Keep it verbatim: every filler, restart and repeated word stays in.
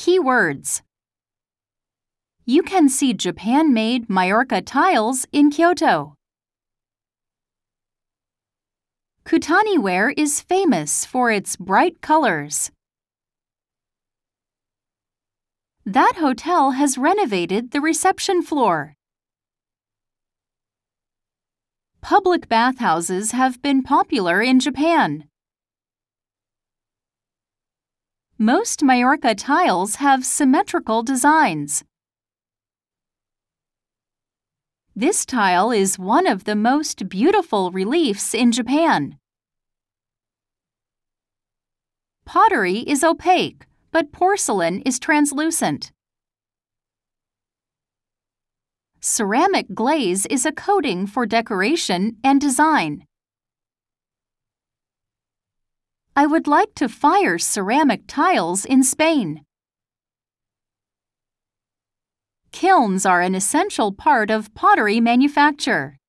Keywords. You can see Japan-made Majorca tiles in Kyoto. Kutaniware is famous for its bright colors. That hotel has renovated the reception floor. Public bathhouses have been popular in Japan. Most Majorca tiles have symmetrical designs. This tile is one of the most beautiful reliefs in Japan. Pottery is opaque, but porcelain is translucent. Ceramic glaze is a coating for decoration and design. I would like to fire ceramic tiles in Spain. Kilns are an essential part of pottery manufacture.